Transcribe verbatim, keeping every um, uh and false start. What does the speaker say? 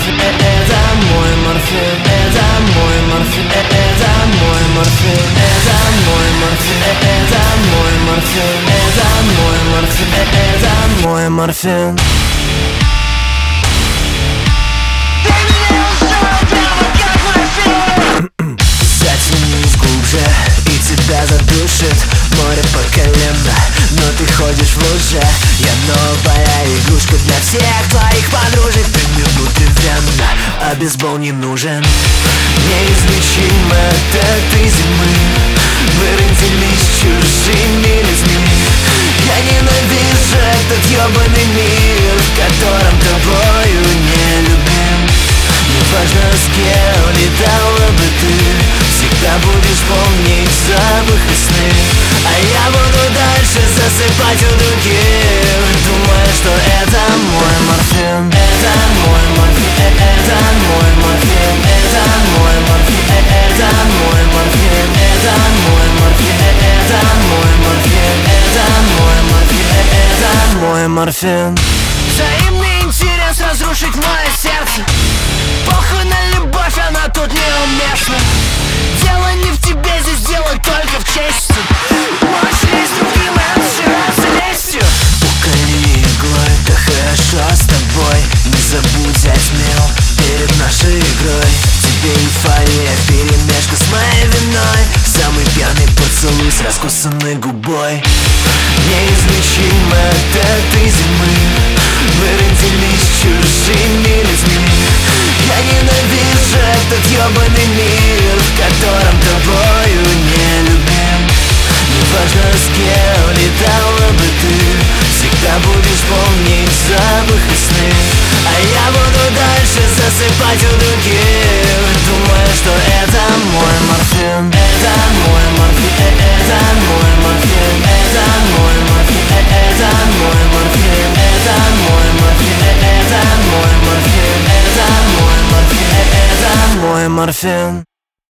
морфин, это мой морфин, это мой морфин, это мой морфин, это мой морфин, это мой морфин, это мой морфин, это мой морфин. Затянись глубже, и тебя задушит море по колено, но ты ходишь в луже. Я новая игрушка для всех твоих подружек. Ты мне внутривенно, а бейсбол не нужен. Неизлечимо от этой зимы мы родились чужими людьми. Я ненавижу этот ёбаный мир, в котором тобою не любим. Неважно, с кем летала бы ты, всегда будешь помнить запах весны. А я буду дальше засыпать у других, думая, что это мой морфин, это мой морфин, это мой морфин, это мой морфин, это мой морфин, это мой морфин, это мой морфин, это мой морфин, это мой морфин. Взаимный интерес разрушить мое сердце. Похуй на любовь, она тут неуместна. Дело не в тебе, здесь дело только в чести. Можешь лезть другим и обжираться лестью. Уколи иглой, да хорошо с тобой. Не забудь взять мел перед нашей игрой. Тебе эйфория вперемешку с моей виной. Самый пьяный поцелуй с раскусанной губой. Неизлечимо от этой зимы мы родились чужими людьми. Я ненавижу этот ёбаный мир, в котором тобою не любим. Неважно, с кем летала бы ты, всегда будешь помнить запах весны. А я буду дальше засыпать у других, думая, что это мой морфин, это мой морфин, это мой морфин, это мой морфин, это мой морфин, это мой морфин, это мой морфин, это мой морфин, это мой морфин.